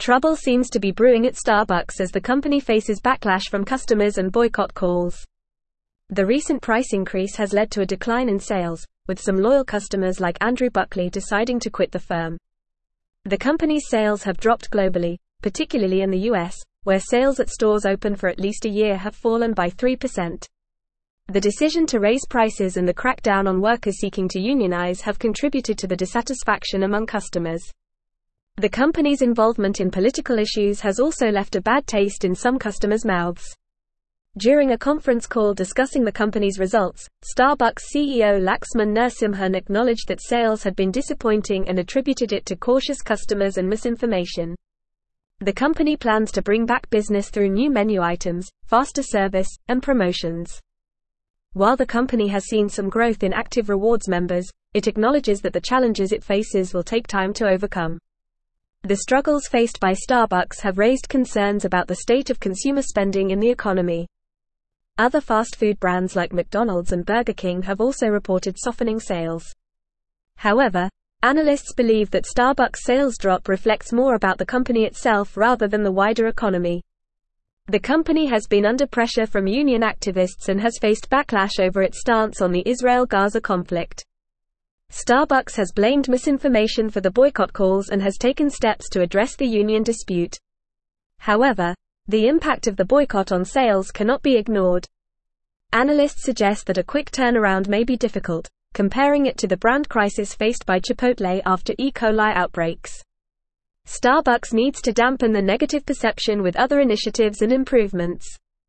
Trouble seems to be brewing at Starbucks as the company faces backlash from customers and boycott calls. The recent price increase has led to a decline in sales, with some loyal customers like Andrew Buckley deciding to quit the firm. The company's sales have dropped globally, particularly in the US, where sales at stores open for at least a year have fallen by 3%. The decision to raise prices and the crackdown on workers seeking to unionize have contributed to the dissatisfaction among customers. The company's involvement in political issues has also left a bad taste in some customers' mouths. During a conference call discussing the company's results, Starbucks CEO Laxman Narasimhan acknowledged that sales had been disappointing and attributed it to cautious customers and misinformation. The company plans to bring back business through new menu items, faster service, and promotions. While the company has seen some growth in active rewards members, it acknowledges that the challenges it faces will take time to overcome. The struggles faced by Starbucks have raised concerns about the state of consumer spending in the economy. Other fast food brands like McDonald's and Burger King have also reported softening sales. However, analysts believe that Starbucks' sales drop reflects more about the company itself rather than the wider economy. The company has been under pressure from union activists and has faced backlash over its stance on the Israel-Gaza conflict. Starbucks has blamed misinformation for the boycott calls and has taken steps to address the union dispute. However, the impact of the boycott on sales cannot be ignored. Analysts suggest that a quick turnaround may be difficult, comparing it to the brand crisis faced by Chipotle after E. coli outbreaks. Starbucks needs to dampen the negative perception with other initiatives and improvements.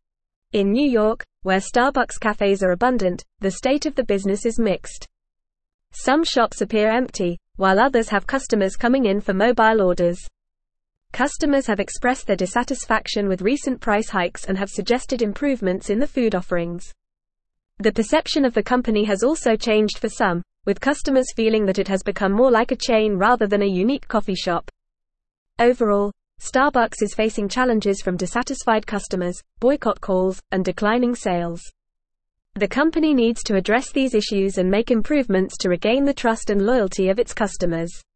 In New York, where Starbucks cafes are abundant, the state of the business is mixed. Some shops appear empty, while others have customers coming in for mobile orders. Customers have expressed their dissatisfaction with recent price hikes and have suggested improvements in the food offerings. The perception of the company has also changed for some, with customers feeling that it has become more like a chain rather than a unique coffee shop. Overall, Starbucks is facing challenges from dissatisfied customers, boycott calls, and declining sales. The company needs to address these issues and make improvements to regain the trust and loyalty of its customers.